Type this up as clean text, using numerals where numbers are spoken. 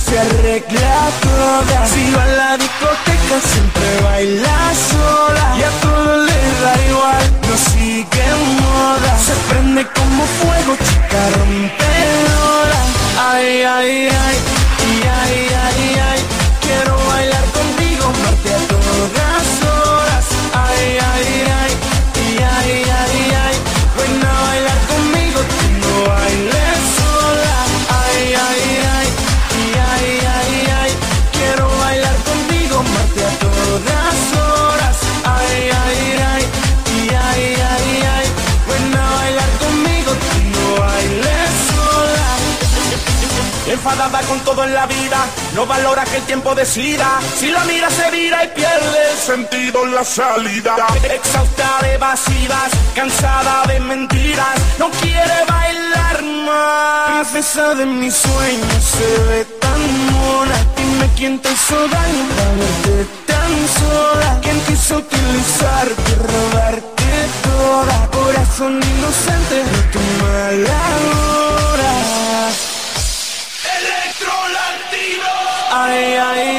se arregla toda. Si va a la discoteca siempre baila sola. Y a todo le da igual, no sigue moda. Se prende como fuego, chica rompedora. Ay, ay, ay, y ay, ay, ay. Quiero bailar contigo, amarte a todas horas. Ay, ay, ay, y ay, ay, ay. Ven a bailar conmigo, tú no bailes sola. Ay, ay, ay, y ay, ay, ay. Quiero bailar contigo, amarte a todas horas. Ay, ay, ay, y ay, ay, ay. Ven a bailar conmigo, tú no bailes sola. Enfadada con todo en la vida, no valora que el tiempo decida. Si la mira se vira y pierde el sentido en la salida. Exhausta de evasivas, cansada de mentiras, no quiere bailar más. Princesa de mis sueños, se ve tan mona. Dime quién te hizo daño para verte tan sola. Quién quiso utilizarte, robarte toda. Corazón inocente, no tu mala hora. Electro Latino. Ay, ay,